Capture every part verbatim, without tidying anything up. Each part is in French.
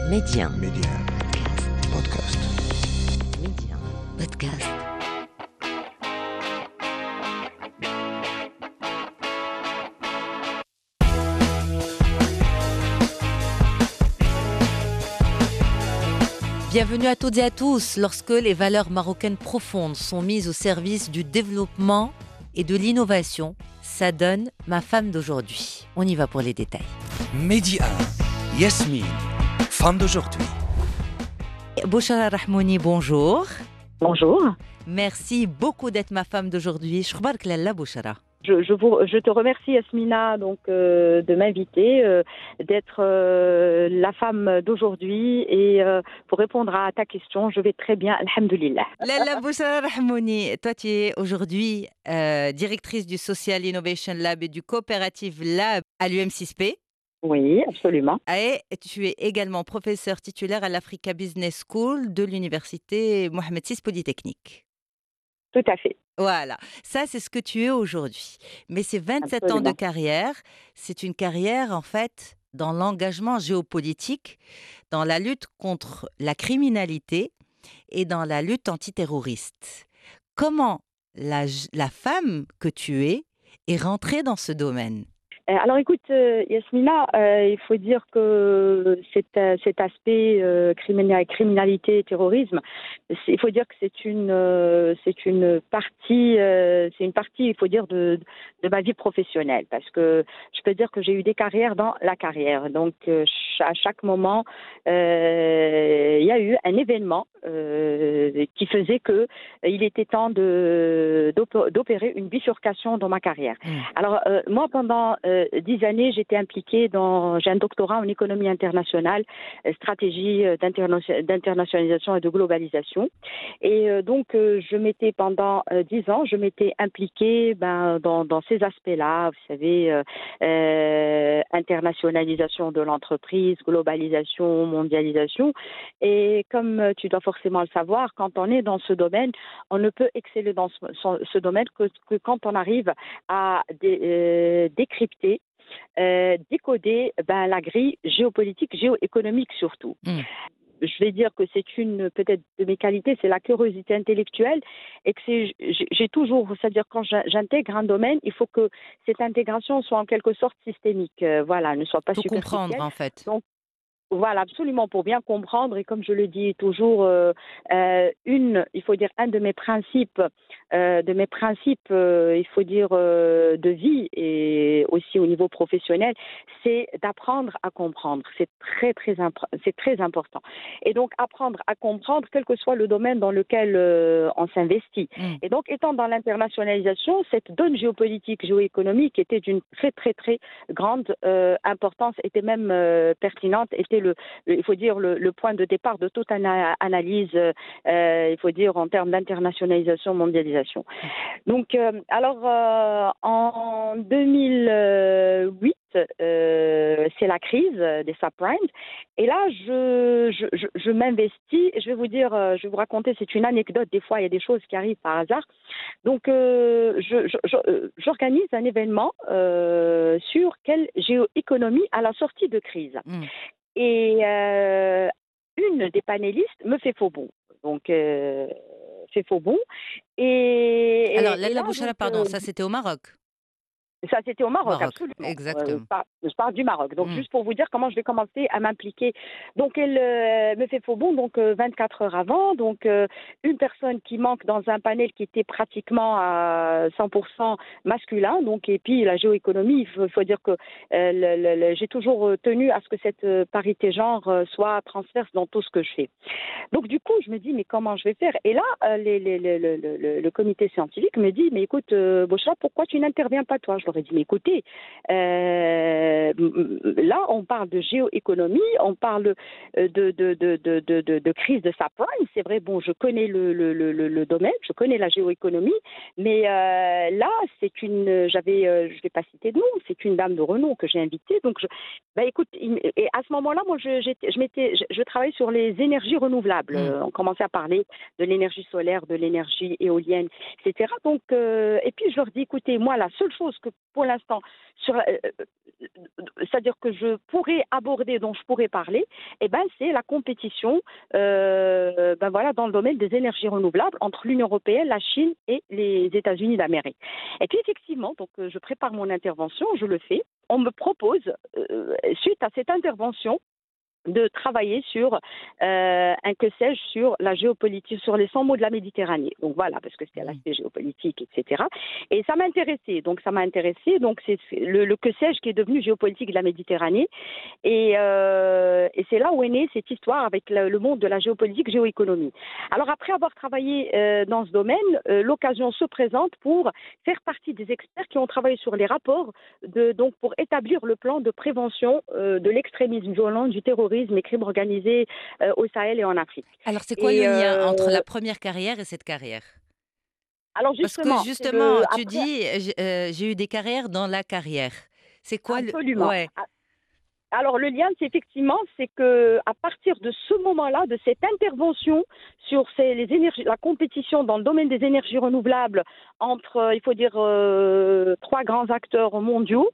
Média. Média. Podcast. Média. Podcast. Bienvenue à toutes et à tous. Lorsque les valeurs marocaines profondes sont mises au service du développement et de l'innovation, ça donne ma femme d'aujourd'hui. On y va pour les détails. Média. Yasmine, femme d'aujourd'hui. Bouchara Rahmouni, bonjour. Bonjour. Merci beaucoup d'être ma femme d'aujourd'hui. Shkhbark lalla Bouchara. Je, je, vous, je te remercie, Yasmina, donc, euh, de m'inviter, euh, d'être euh, la femme d'aujourd'hui. Et euh, pour répondre à ta question, je vais très bien, alhamdoulilah. Lalla Bouchara Rahmouni, toi tu es aujourd'hui euh, directrice du Social Innovation Lab et du Cooperative Lab à l'U M six P. Oui, absolument. Et tu es également professeur titulaire à l'Africa Business School de l'Université Mohamed six Polytechnique. Tout à fait. Voilà, ça c'est ce que tu es aujourd'hui. Mais ces vingt-sept Absolument. ans de carrière, c'est une carrière en fait dans l'engagement géopolitique, dans la lutte contre la criminalité et dans la lutte antiterroriste. Comment la, la femme que tu es est rentrée dans ce domaine ? Alors écoute, euh, Yasmina, euh, il faut dire que cet, euh, cet aspect euh, criminal, criminalité, terrorisme, il faut dire que c'est une, euh, c'est une partie, euh, c'est une partie, il faut dire de, de ma vie professionnelle, parce que je peux dire que j'ai eu des carrières dans la carrière. Donc euh, à chaque moment, euh, il y a eu un événement euh, qui faisait que il était temps de d'opérer une bifurcation dans ma carrière. Mmh. Alors euh, moi pendant euh, dix années, j'étais impliquée dans, j'ai un doctorat en économie internationale, stratégie d'interna- d'internationalisation et de globalisation. Et euh, donc, euh, je m'étais pendant euh, dix ans, je m'étais impliquée ben, dans, dans ces aspects-là, vous savez, euh, euh, internationalisation de l'entreprise, globalisation, mondialisation. Et comme tu dois forcément le savoir, quand on est dans ce domaine, on ne peut exceller dans ce, ce domaine que, que quand on arrive à dé, euh, décrypter Euh, décoder ben, la grille géopolitique, géoéconomique surtout. Mmh. Je vais dire que c'est une, peut-être de mes qualités, c'est la curiosité intellectuelle et que c'est, j'ai toujours, c'est-à-dire quand j'intègre un domaine, il faut que cette intégration soit en quelque sorte systémique, euh, voilà, ne soit pas tout superficielle. Comprendre en fait. Donc, voilà, absolument, pour bien comprendre. Et comme je le dis toujours, euh, euh, une, il faut dire, un de mes principes, euh, de mes principes, euh, il faut dire, euh, de vie et aussi au niveau professionnel, c'est d'apprendre à comprendre. C'est très, très, imp- c'est très important. Et donc, apprendre à comprendre, quel que soit le domaine dans lequel euh, on s'investit. Mm. Et donc, étant dans l'internationalisation, cette donne géopolitique, géoéconomique était d'une très, très, très grande euh, importance, était même euh, pertinente, était Le, le, il faut dire le, le point de départ de toute ana- analyse, euh, il faut dire en termes d'internationalisation, mondialisation. Donc, euh, alors euh, en deux mille huit, euh, c'est la crise des subprimes, et là je, je, je, je m'investis. Je vais vous dire, je vais vous raconter, c'est une anecdote. Des fois, il y a des choses qui arrivent par hasard. Donc, euh, je, je, je, j'organise un événement euh, sur quelle géoéconomie à la sortie de crise. Mm. Et euh, une des panélistes me fait faux bond. Donc, euh, fait faux bond. Et, Alors, et, Lalla et là, Bouchara, donc, pardon, euh, ça c'était au Maroc. Ça, c'était au Maroc, Maroc absolument. Exactement. Euh, je, pars, je pars du Maroc. Donc, mm. juste pour vous dire comment je vais commencer à m'impliquer. Donc, elle euh, me fait faux bond, donc euh, vingt-quatre heures avant. Donc, euh, une personne qui manque dans un panel qui était pratiquement à cent pour cent masculin. Donc, et puis, la géoéconomie, il faut, faut dire que euh, le, le, le, j'ai toujours tenu à ce que cette euh, parité genre euh, soit transverse dans tout ce que je fais. Donc, du coup, je me dis, mais comment je vais faire? Et là, euh, les, les, les, le, le, le comité scientifique me dit, mais écoute, euh, Bouchra, pourquoi tu n'interviens pas, toi? Je leur ai dit, mais écoutez, euh, là, on parle de géoéconomie, on parle de, de, de, de, de, de, de crise de subprime. C'est vrai, bon, je connais le, le, le, le domaine, je connais la géoéconomie, mais euh, là, c'est une, j'avais, euh, je vais pas citer de nom, c'est une dame de renom que j'ai invitée. Donc, je, bah, écoute, et à ce moment-là, moi, je, je m'étais, je, je travaille sur les énergies renouvelables. Mmh. On commençait à parler de l'énergie solaire, de l'énergie éolienne, et cetera. Donc, euh, et puis je leur dis, écoutez, moi, la seule chose que pour l'instant, sur, euh, c'est-à-dire que je pourrais aborder, dont je pourrais parler, eh ben, c'est la compétition euh, ben voilà, dans le domaine des énergies renouvelables entre l'Union européenne, la Chine et les États-Unis d'Amérique. Et puis effectivement, donc, euh, je prépare mon intervention, je le fais. On me propose, euh, suite à cette intervention, de travailler sur euh, un que sais-je sur la géopolitique, sur les cent mots de la Méditerranée. Donc voilà, parce que c'était l'aspect géopolitique, et cetera. Et ça m'a intéressé. Donc ça m'a intéressé. Donc c'est le, le que sais-je qui est devenu géopolitique de la Méditerranée. Et, euh, et c'est là où est née cette histoire avec le, le monde de la géopolitique, géoéconomie. Alors après avoir travaillé euh, dans ce domaine, euh, l'occasion se présente pour faire partie des experts qui ont travaillé sur les rapports de, donc pour établir le plan de prévention euh, de l'extrémisme violent, du terrorisme, les crimes organisés euh, au Sahel et en Afrique. Alors, c'est quoi Et le lien entre euh, la première carrière et cette carrière? alors Parce que justement, c'est justement, le tu après dis, j'ai euh, j'ai eu des carrières dans la carrière. C'est quoi le... absolument. Ouais. Alors le lien, c'est effectivement, c'est que à partir de ce moment-là, de cette intervention sur ces, les énergies, la compétition dans le domaine des énergies renouvelables entre, euh, il faut dire, euh, trois grands acteurs mondiaux,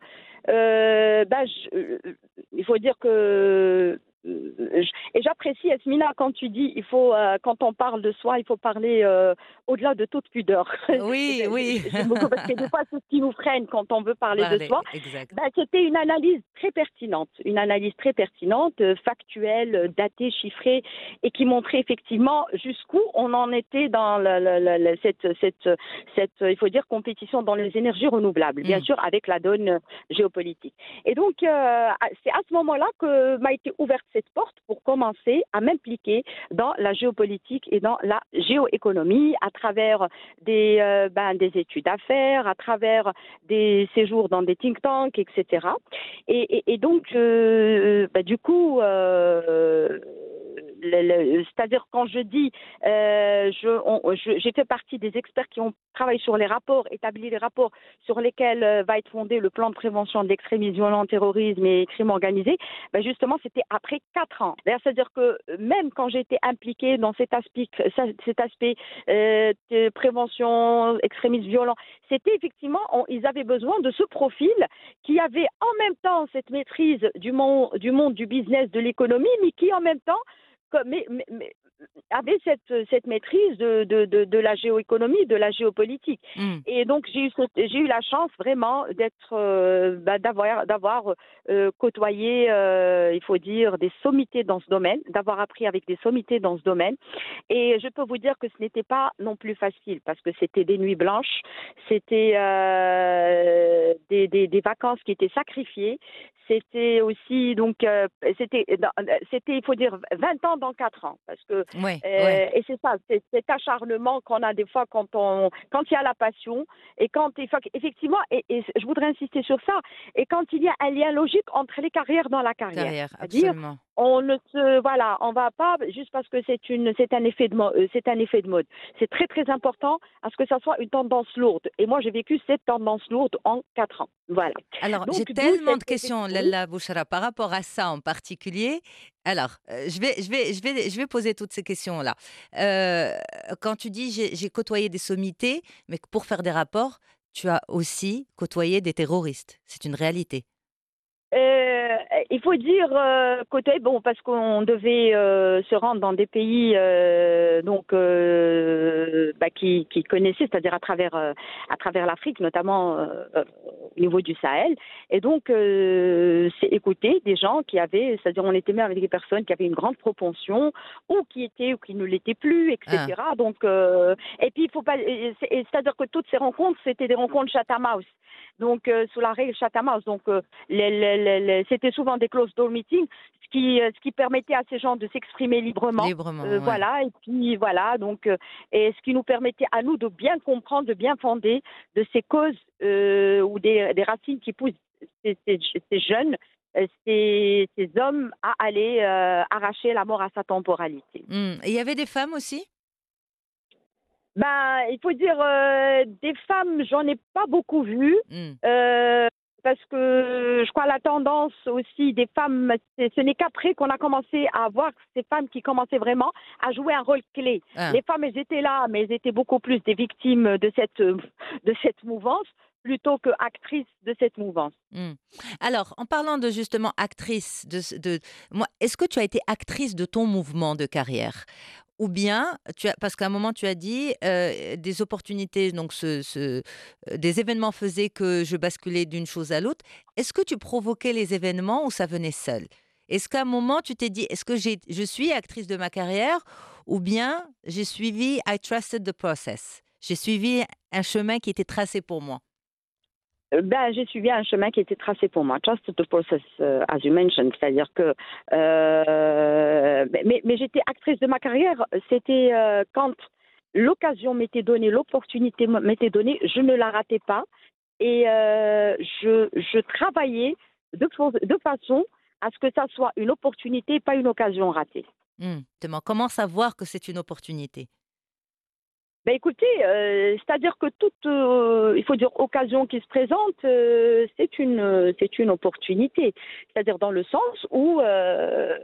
euh, ben, je, euh, il faut dire que euh, je- et j'apprécie, Esmina, quand tu dis, il faut, euh, quand on parle de soi, il faut parler euh, au-delà de toute pudeur. Oui, oui. J'aime beaucoup parce que des fois, c'est ce qui nous freine quand on veut parler de Parler, soi. exact. Ben, c'était une analyse très pertinente, une analyse très pertinente, euh, factuelle, euh, datée, chiffrée, et qui montrait effectivement jusqu'où on en était dans la- la- la- la- cette, cette, cette, euh, il faut dire, compétition dans les énergies renouvelables, bien Mm. sûr, avec la donne euh, géopolitique. Et donc, euh, à- c'est à ce moment-là que m'a été ouverte cette porte pour commencer à m'impliquer dans la géopolitique et dans la géoéconomie à travers des, euh, ben, des études à faire, à travers des séjours dans des think tanks, et cetera. Et, et- et donc, euh, bah, du coup, euh, le- le- c'est-à-dire quand je dis, euh, je, on- je- j'ai fait partie des experts qui ont travaillé sur les rapports, établi les rapports sur lesquels euh, va être fondé le plan de prévention de l'extrémisme violent, terrorisme et crime organisé, ben justement, c'était après quatre ans. D'ailleurs, c'est-à-dire que même quand j'ai été impliquée dans cet aspect, cet aspect euh, de prévention, extrémisme violent, c'était effectivement, on- ils avaient besoin de ce profil qui avait en même temps cette maîtrise du monde, du monde du business, de l'économie, mais qui en même temps comme- mais, mais- mais avait cette, cette maîtrise de, de, de, de la géoéconomie, de la géopolitique. Mm. Et donc j'ai eu, cette- j'ai eu la chance vraiment d'être, euh, bah, d'avoir, d'avoir euh, côtoyé, euh, il faut dire, des sommités dans ce domaine, d'avoir appris avec des sommités dans ce domaine. Et je peux vous dire que ce n'était pas non plus facile parce que c'était des nuits blanches, c'était euh, des, des, des vacances qui étaient sacrifiées. C'était aussi, donc, euh, c'était, c'était, il faut dire, vingt ans dans quatre ans. Parce que, Ouais, ouais. euh, et c'est ça, c'est cet acharnement qu'on a des fois quand on, quand il y a la passion, et quand, effectivement, et, et je voudrais insister sur ça, et quand il y a un lien logique entre les carrières dans la carrière. Carrière, C'est-à-dire, absolument. on ne se, voilà, on va pas juste parce que c'est une, c'est un effet de mode, c'est un effet de mode. C'est très très important à ce que ça soit une tendance lourde. Et moi, j'ai vécu cette tendance lourde en quatre ans. Voilà. Alors, j'ai Donc, d'où tellement de cette, questions, oui, Lalla Bouchara, par rapport à ça en particulier. Alors, euh, je vais, je vais, je vais, je vais poser toutes ces questions-là. Euh, quand tu dis j'ai j'ai côtoyé des sommités, mais que pour faire des rapports, tu as aussi côtoyé des terroristes. C'est une réalité. Euh, il faut dire euh, côté bon parce qu'on devait euh, se rendre dans des pays euh, donc euh, bah, qui, qui connaissaient, c'est-à-dire à travers euh, à travers l'Afrique, notamment euh, euh, au niveau du Sahel. Et donc euh, c'est écouter des gens qui avaient, c'est-à-dire on était même avec des personnes qui avaient une grande propension ou qui étaient ou qui ne l'étaient plus, Ah, et cetera. Donc euh, et puis il faut pas, et c'est- et c'est-à-dire que toutes ces rencontres c'était des rencontres Chatham House. Donc euh, sous la règle Chatham House. Donc euh, les, les, les, les- c'était souvent des closed door meetings, ce qui, euh, ce qui permettait à ces gens de s'exprimer librement. Euh, librement, ouais. voilà, et puis voilà, donc, euh, et ce qui nous permettait à nous de bien comprendre, de bien fonder de ces causes euh, ou des, des racines qui poussent ces, ces, ces jeunes, euh, ces, ces hommes à aller euh, arracher la mort à sa temporalité. Hmm. Et il y avait des femmes aussi? Ben, il faut dire, euh, des femmes, j'en ai pas beaucoup vu. Hmm. Euh, parce que je crois la tendance aussi des femmes, c'est- ce n'est qu'après qu'on a commencé à voir ces femmes qui commençaient vraiment à jouer un rôle clé. Ah, Les femmes, elles étaient là, mais elles étaient beaucoup plus des victimes de cette, de cette mouvance plutôt que actrice de cette mouvance. Mmh. Alors, en parlant de justement actrice, de, ce- de, moi, est-ce que tu as été actrice de ton mouvement de carrière? Ou bien, tu as, parce qu'à un moment, tu as dit euh, des opportunités, donc ce, ce- euh, des événements faisaient que je basculais d'une chose à l'autre. Est-ce que tu provoquais les événements ou ça venait seul? Est-ce qu'à un moment, tu t'es dit, est-ce que j'ai, je suis actrice de ma carrière ou bien j'ai suivi, I trusted the process. J'ai suivi un chemin qui était tracé pour moi. Euh, Ben, j'ai suivi un chemin qui était tracé pour moi. Trust the process, euh, as you mentioned. C'est-à-dire que. euh, mais mais j'étais actrice de ma carrière. C'était euh, quand l'occasion m'était donnée, l'opportunité m'était donnée, je ne la ratais pas. Et euh, je, je travaillais de, fa- de façon à ce que ça soit une opportunité, pas une occasion ratée. Hmm, justement, comment savoir que c'est une opportunité? Ben écoutez, euh, c'est-à-dire que toute, euh, il faut dire, occasion qui se présente, euh, c'est une, euh, c'est une opportunité. C'est-à-dire dans le sens où euh,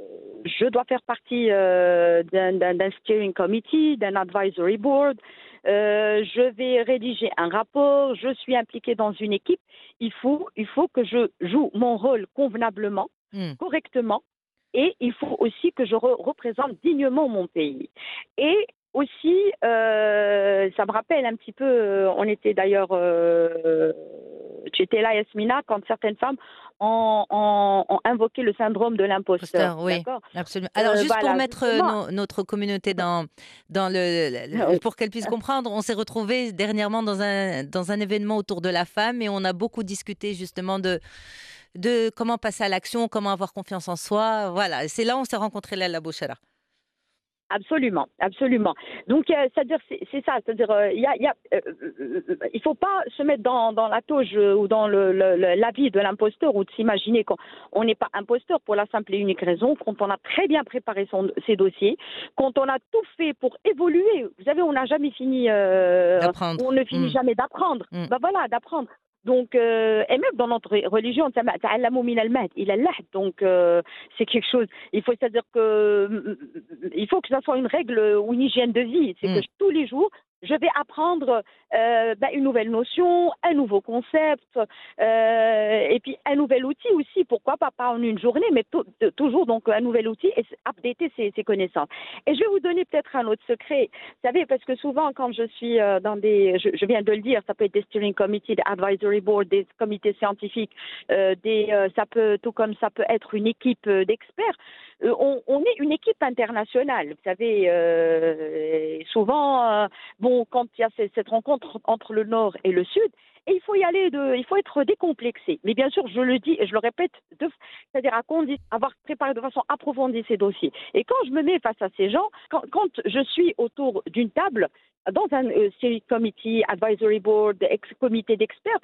je dois faire partie euh, d'un, d'un- d'un steering committee, d'un advisory board. Euh, je vais rédiger un rapport. Je suis impliquée dans une équipe. Il faut, il faut que je joue mon rôle convenablement, Hmm, correctement, et il faut aussi que je re- représente dignement mon pays. Et aussi, euh, ça me rappelle un petit peu, euh, on était d'ailleurs, euh, tu étais là, Yasmina, quand certaines femmes ont, ont- ont invoqué le syndrome de l'imposteur, Imposteur, oui, d'accord? absolument. Alors, Euh, juste pour voilà, mettre euh, justement. no- notre communauté dans, dans le, le- le- Oui. pour qu'elle puisse comprendre, on s'est retrouvés dernièrement dans un, dans un événement autour de la femme et on a beaucoup discuté justement de, de comment passer à l'action, comment avoir confiance en soi. Voilà, c'est là où on s'est rencontrés, Lalla Bouchara. Absolument, absolument. Donc, euh, c'est-à-dire, c'est, c'est ça, c'est-à-dire, euh, il y a, il y a, euh, euh, euh, il faut pas se mettre dans, dans la toge euh, ou dans le, le, le- l'avis de l'imposteur ou de s'imaginer qu'on on n'est pas imposteur pour la simple et unique raison quand on a très bien préparé son, ses dossiers, quand on a tout fait pour évoluer. Vous savez, on n'a jamais fini, euh, D'apprendre. on ne finit Hmm, jamais d'apprendre. hmm. Ben voilà, d'apprendre. Donc, euh, et même dans notre religion, ta'allamu min al-mahd ila al-lahd. Donc, euh, c'est quelque chose. Il faut c'est-à-dire que il faut que ça soit une règle ou une hygiène de vie. C'est que Mm. tous les jours, je vais apprendre euh, ben, une nouvelle notion, un nouveau concept, euh, et puis un nouvel outil aussi. Pourquoi pas pas en une journée, mais to- de- toujours donc un nouvel outil et s- updater ses, ses connaissances. Et je vais vous donner peut-être un autre secret. Vous savez, parce que souvent quand je suis euh, dans des, je, je viens de le dire, ça peut être des steering committees, des advisory boards, des comités scientifiques, euh, des, euh, ça peut tout comme ça peut être une équipe euh, d'experts. Euh, on, on est une équipe internationale. Vous savez, euh, souvent, euh, bon, quand il y a ce- cette rencontre entre le Nord et le Sud, et il faut y aller, de, il faut être décomplexé. Mais bien sûr, je le dis et je le répète, de- c'est-à-dire à condi- avoir préparé de façon approfondie ces dossiers. Et quand je me mets face à ces gens, quand, quand je suis autour d'une table, dans un euh, steering committee, advisory board, ex comité d'experts,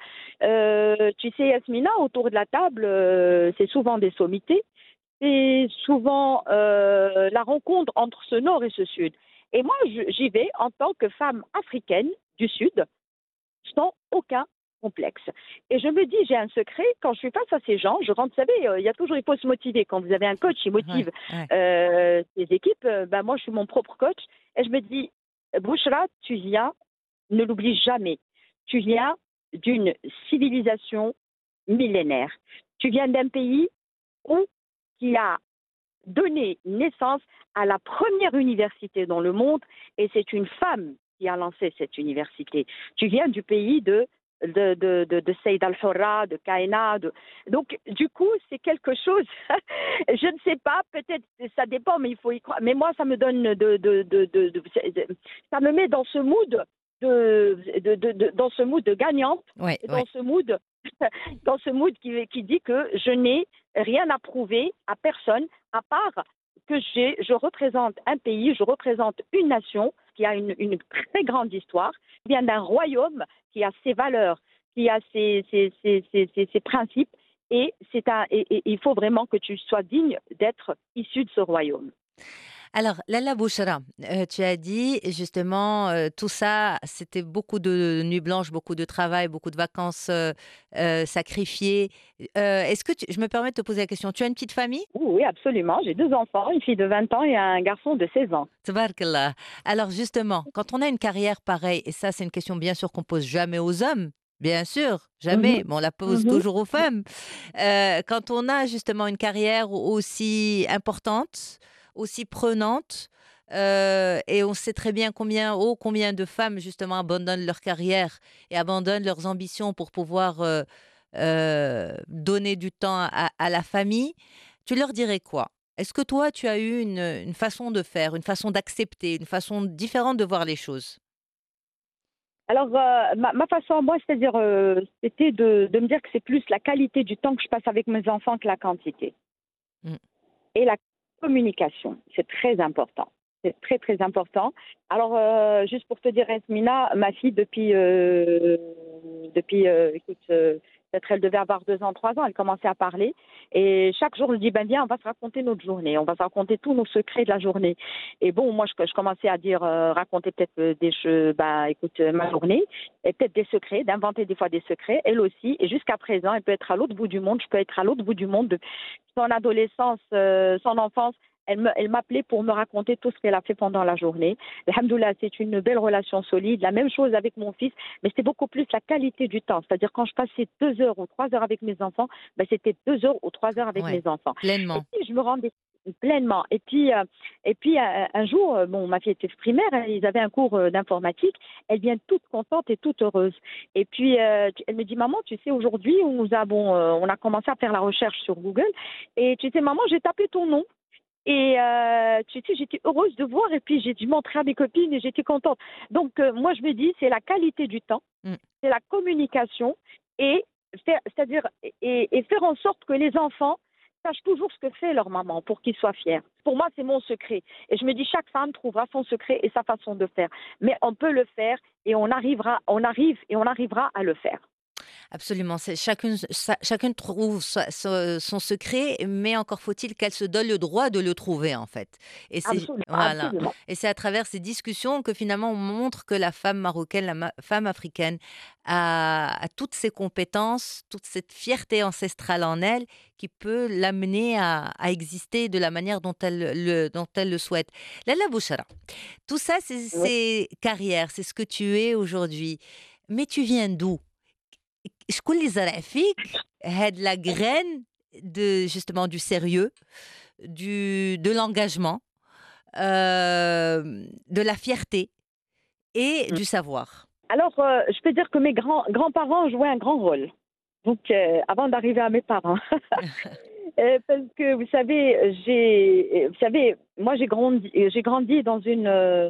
euh, tu sais, Yasmina, autour de la table, euh, c'est souvent des sommités, c'est souvent euh, la rencontre entre ce nord et ce sud. Et moi, je- j'y vais en tant que femme africaine du sud, sans aucun complexe. Et je me dis, j'ai un secret, quand je suis face à ces gens, je rentre, vous savez, euh, il y a toujours, il faut se motiver. Quand vous avez un coach, il Ouais, motive ouais. euh, ses équipes. Euh, ben, moi, je suis mon propre coach. Et je me dis, Bouchra, tu viens, ne l'oublie jamais, tu viens d'une civilisation millénaire. Tu viens d'un pays où, qui a donné naissance à la première université dans le monde, et c'est une femme qui a lancé cette université. Tu viens du pays de de, de, de, de Saïd Al-Hurra, de Kaina. De... Donc, du coup, c'est quelque chose, je ne sais pas, peut-être ça dépend, mais il faut y croire. Mais moi, ça me donne de. de, de, de, de ça me met dans ce mood de, de, de, de- dans ce mood de gagnante, Ouais, et ouais. dans ce mood, dans ce mood qui, qui dit que je n'ai rien à prouver à personne, à part que j'ai, je représente un pays, je représente une nation qui a une, une très grande histoire, qui vient d'un royaume qui a ses valeurs, qui a ses, ses, ses, ses, ses- ses principes, et, c'est un, et, et il faut vraiment que tu sois digne d'être issu de ce royaume. Alors, Lalla Bouchra, euh, tu as dit justement euh, tout ça, c'était beaucoup de nuits blanches, beaucoup de travail, beaucoup de vacances euh, euh, sacrifiées. Euh, est-ce que tu- je me permets de te poser la question, tu as une petite famille? Oui, oui, absolument. J'ai deux enfants, une fille de vingt ans et un garçon de seize ans. Tabarakallah. Alors justement, quand on a une carrière pareille, et ça c'est une question bien sûr qu'on pose jamais aux hommes, Bien sûr, Mhm, jamais, mais on la pose mhm. toujours aux femmes. Heu, quand on a justement une carrière aussi importante, aussi prenante, heu et on sait très bien combien oh combien de femmes justement abandonnent leur carrière et abandonnent leurs ambitions pour pouvoir, heu heu, donner du temps à à la famille. Tu leur dirais quoi? Est-ce que toi tu as eu une, une façon de faire, une façon d'accepter, une façon différente de voir les choses? Alors, euh, ma, ma façon à moi, c'est-à-dire, euh, c'était de, de me dire que c'est plus la qualité du temps que je passe avec mes enfants que la quantité. Mmh. Et la communication, c'est très important. C'est très, très important. Alors, euh, juste pour te dire, Esmina, ma fille, depuis, euh, depuis euh, écoute, euh, peut-être elle devait avoir deux ans, trois ans, elle commençait à parler. Et chaque jour, je dis, ben viens, on va se raconter notre journée, on va se raconter tous nos secrets de la journée. Et bon, moi, je, je commençais à dire, euh, raconter peut-être euh, des jeux, ben écoute, euh, ma journée, et peut-être des secrets, d'inventer des fois des secrets, elle aussi. Et jusqu'à présent, elle peut être à l'autre bout du monde, je peux être à l'autre bout du monde, son adolescence, euh, son enfance, elle me- elle m'appelait pour me raconter tout ce qu'elle a fait pendant la journée. Alhamdoulilah, c'est une belle relation solide. La même chose avec mon fils, mais c'était beaucoup plus la qualité du temps. C'est-à-dire quand je passais deux heures ou trois heures avec mes enfants, ben, c'était deux heures ou trois heures avec Ouais, mes enfants. Et pleinement. puis je me rendais pleinement. Et puis, euh, et puis euh, un jour, euh, bon, ma fille était primaire, hein, ils avaient un cours euh, d'informatique. Elle vient toute contente et toute heureuse. Et puis euh, tu- elle me dit, maman, tu sais, aujourd'hui, on nous a bon, euh, on a commencé à faire la recherche sur Google. Et tu sais, maman, j'ai tapé ton nom. Et euh, tu sais, j'étais heureuse de voir et puis j'ai dû montrer à mes copines et j'étais contente. Donc euh, moi, je me dis, c'est la qualité du temps, Mmh. c'est la communication et faire, c'est-à-dire et, et faire en sorte que les enfants sachent toujours ce que fait leur maman pour qu'ils soient fiers. Pour moi, c'est mon secret. Et je me dis, chaque femme trouvera son secret et sa façon de faire. Mais on peut le faire et on arrivera, on arrive et on arrivera à le faire. Absolument, c'est chacune sa chacune trouve sa se son secret, mais encore faut-il qu'elle se donne le droit de le trouver, en fait. Et c'est Absolument, voilà, absolument. et c'est à travers ces discussions que finalement on montre que la femme marocaine, la ma femme africaine a a toutes ces compétences, toute cette fierté ancestrale en elle qui peut l'amener à à exister de la manière dont elle le dont elle le souhaite. Lalla Bouchara, tout ça c'est Oui. c'est carrière, c'est ce que tu es aujourd'hui, mais tu viens d'où? شكون اللي زرع فيك هاد la graine de justement du sérieux, du de l'engagement, hem, de la fierté et du savoir? Alors, euh, je peux dire que mes grands, grands-parents jouaient un grand rôle. Donc, euh, avant d'arriver à mes parents. Euh, parce que, vous savez, j'ai, vous savez, moi, j'ai grandi, j'ai grandi dans une, euh,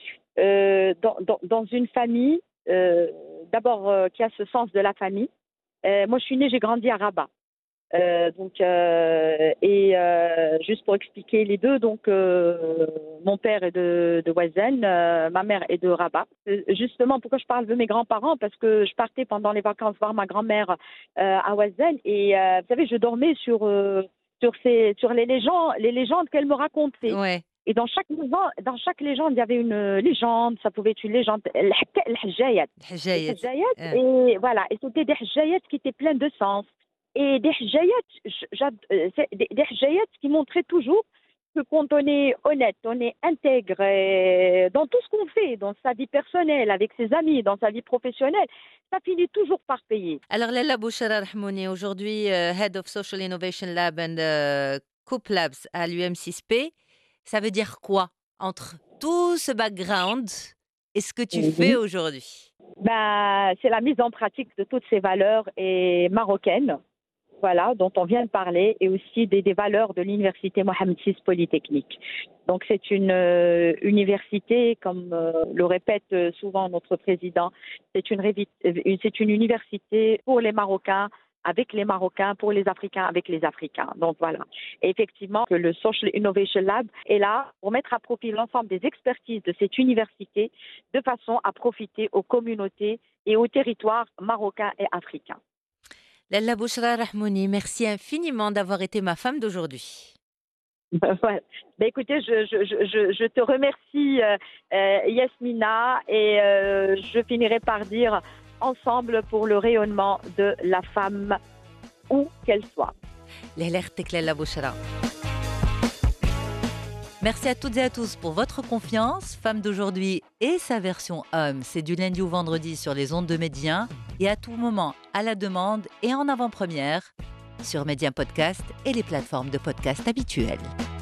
euh, dans, dans, dans une famille, euh, d'abord, euh, qui a ce sens de la famille. Euh, moi, je suis née, j'ai grandi à Rabat. Euh, donc, euh, et euh, juste pour expliquer les deux, donc euh, mon père est de, de Ouazen, euh, ma mère est de Rabat. Euh, Justement, pourquoi je parle de mes grands-parents? Parce que je partais pendant les vacances voir ma grand-mère euh, à Ouazen et euh, vous savez, je dormais sur euh, sur ces sur les légendes les légendes qu'elle me racontait. Ouais, Et dans chaque maison, dans chaque légende, il y avait une légende. Ça pouvait être une légende, الحكا- الحجايات. Les الحجايات. hajjayat, آه. et voilà, et c'était des hajjayat qui étaient pleins de sens. Et des hajjayat, j- j'ad- euh, c'est des, des hajjayat qui montraient toujours que quand on est honnête, on est intègre euh, dans tout ce qu'on fait, dans sa vie personnelle, avec ses amis, dans sa vie professionnelle, ça finit toujours par payer. Alors Lalla Bouchara Rahmouni, aujourd'hui, heu, Head of Social Innovation Lab and heu, Coop Labs à l'U M six P, ça veut dire quoi? Entre tout ce background et ce que tu fais Mhm. aujourd'hui? Ben, c'est la mise en pratique de toutes ces valeurs et marocaines, voilà, dont on vient de parler, et aussi des, des valeurs de l'université Mohamed six Polytechnique. Donc c'est une euh, université, comme euh, le répète euh, souvent notre président, c'est une, révi- euh, c'est une université pour les Marocains, avec les Marocains, pour les Africains, avec les Africains. Donc voilà. Et effectivement, que le Social Innovation Lab est là pour mettre à profit l'ensemble des expertises de cette université de façon à profiter aux communautés et aux territoires marocains et africains. Lalla Bouchra Rahmouni, merci infiniment d'avoir été ma femme d'aujourd'hui. Ben, voilà. Ben, écoutez, je, je, je, je je te remercie, euh, euh, Yasmina, et euh, je finirai par dire ensemble pour le rayonnement de la femme, où qu'elle soit. لهلاختك Lalla Bouchra. Merci à toutes et à tous pour votre confiance. Femme d'aujourd'hui et sa version homme, c'est du lundi au vendredi sur les ondes de Médien. et à tout moment à la demande et en avant-première sur Média Podcast et les plateformes de podcast habituelles.